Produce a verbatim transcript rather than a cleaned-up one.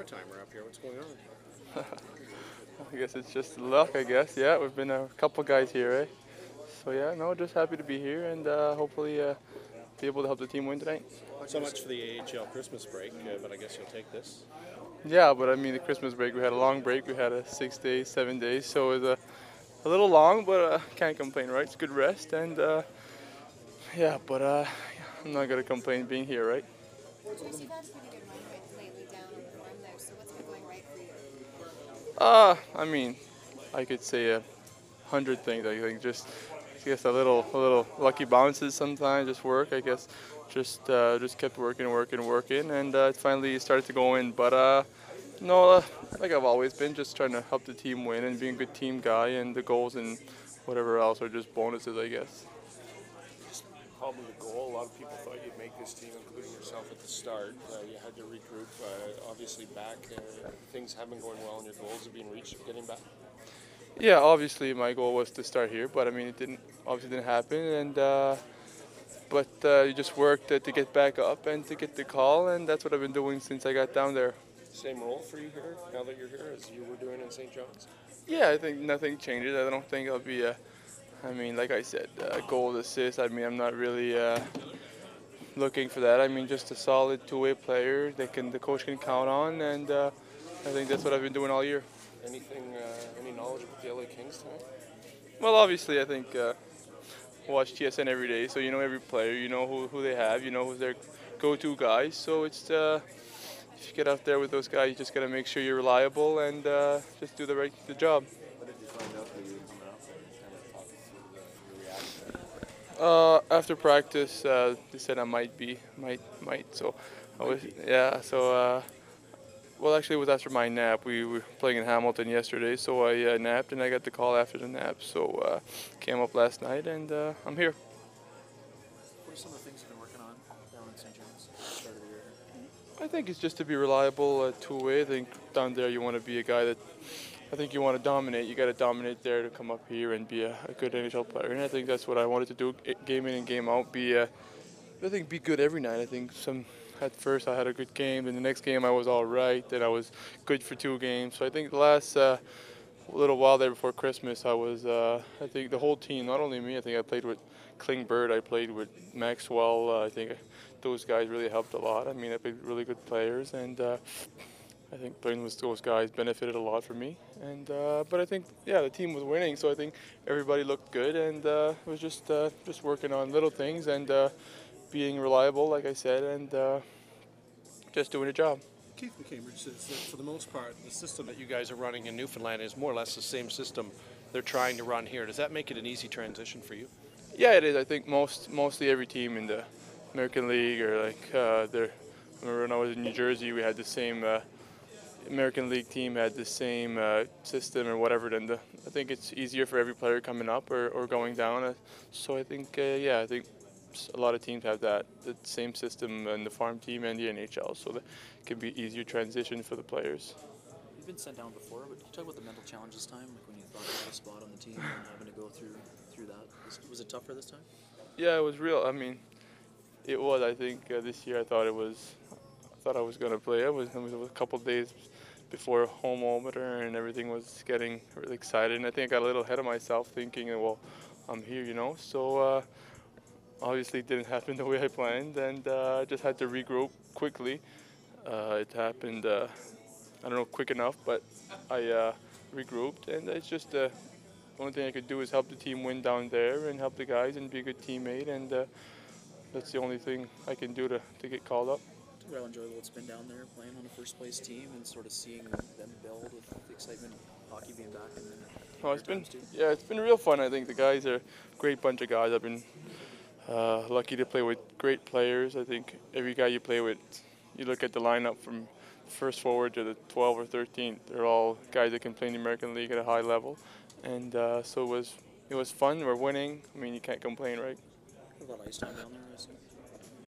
part-timer up here. What's going on? I guess it's just luck, I guess. Yeah, we've been a couple guys here, eh? So yeah, no, just happy to be here and uh, hopefully uh, be able to help the team win tonight. So much for the A H L Christmas break, uh, but I guess you'll take this. Yeah, but I mean the Christmas break, we had a long break. We had a six days, seven days, so it was a, a little long, but uh, can't complain, right? It's good rest and uh, yeah, but uh, I'm not gonna complain being here, right? Chase, you've had a pretty good run with lately down on the farm there, so what's been going right for you? Uh, I mean, I could say a hundred things. I think just, I guess a little, a little lucky bounces sometimes just work. I guess just, uh, just kept working, working, working, and uh, it finally started to go in. But uh, no, uh, like I've always been, just trying to help the team win and being a good team guy, and the goals and whatever else are just bonuses, I guess. Probably the goal. A lot of people thought you'd make this team, including yourself at the start. Uh, you had to regroup. Uh, obviously, back uh, things have been going well, and your goals have been reached. Getting back. Yeah, obviously my goal was to start here, but I mean it didn't obviously didn't happen, and uh, but uh, you just worked uh, to get back up and to get the call, and that's what I've been doing since I got down there. Same role for you here now that you're here as you were doing in Saint John's. Yeah, I think nothing changes. I don't think I'll be a, I mean, like I said, uh, goal assist. I mean, I'm not really uh, looking for that. I mean, just a solid two-way player that can the coach can count on, and uh, I think that's what I've been doing all year. Anything, uh, any knowledge about the L A Kings tonight? Well, obviously, I think uh, watch T S N every day, so you know every player, you know who, who they have, you know who's their go-to guys. So it's uh, if you get out there with those guys, you just gotta make sure you're reliable and uh, just do the right the job. What did you find out that you were coming up and kind of talk through the, your reaction? Uh, after practice, uh, they said I might be, might, might. So I was, yeah. So. Uh, Well, actually, it was after my nap. We were playing in Hamilton yesterday, so I uh, napped, and I got the call after the nap. So uh, came up last night, and uh, I'm here. What are some of the things you've been working on down in Saint John's at the start of the year? I think it's just to be reliable, uh, two-way. I think down there you want to be a guy that, I think you want to dominate. You got to dominate there to come up here and be a, a good N H L player. And I think that's what I wanted to do, game in and game out. Be, uh, I think, be good every night. I think some. At first, I had a good game. Then the next game, I was all right. Then I was good for two games. So I think the last uh, little while there before Christmas, I was. Uh, I think the whole team, not only me. I think I played with Klingberg. I played with Maxwell. Uh, I think those guys really helped a lot. I mean, I played really good players, and uh, I think playing with those guys benefited a lot for me. And uh, but I think yeah, the team was winning, so I think everybody looked good, and uh, it was just uh, just working on little things and. Uh, being reliable, like I said, and uh, just doing a job. Keith McCambridge says that for the most part, the system that you guys are running in Newfoundland is more or less the same system they're trying to run here. Does that make it an easy transition for you? Yeah, it is. I think most, mostly every team in the American League or like uh, there. I remember when I was in New Jersey, we had the same uh, American League team had the same uh, system or whatever. Then the, I think it's easier for every player coming up or, or going down. Uh, so I think uh, yeah, I think. A lot of teams have that the same system in the farm team and the N H L, so that it can be easier transition for the players. You've been sent down before, but can you talk about the mental challenge this time, like when you thought you had a spot on the team and having to go through through that? Was, was it tougher this time? Yeah, it was real. I mean, it was. I think uh, this year I thought it was. I thought I was gonna play. It was. It was a couple of days before home opener, and everything was getting really excited. And I think I got a little ahead of myself, thinking, well, I'm here, you know. So. Uh, Obviously, it didn't happen the way I planned, and uh, I just had to regroup quickly. Uh, it happened, uh, I don't know, quick enough, but I uh, regrouped, and it's just uh, the only thing I could do is help the team win down there and help the guys and be a good teammate, and uh, that's the only thing I can do to, to get called up. It's well enjoyable it's been down there playing on a first place team and sort of seeing them build with the excitement of hockey being back. And then oh, it's been, yeah, it's been real fun. I think the guys are a great bunch of guys. I've been Uh, lucky to play with great players. I think every guy you play with, you look at the lineup from first forward to the twelve or thirteen. They're all guys that can play in the American League at a high level, and uh, so it was it was fun. We're winning. I mean, you can't complain, right? What about ice time down there?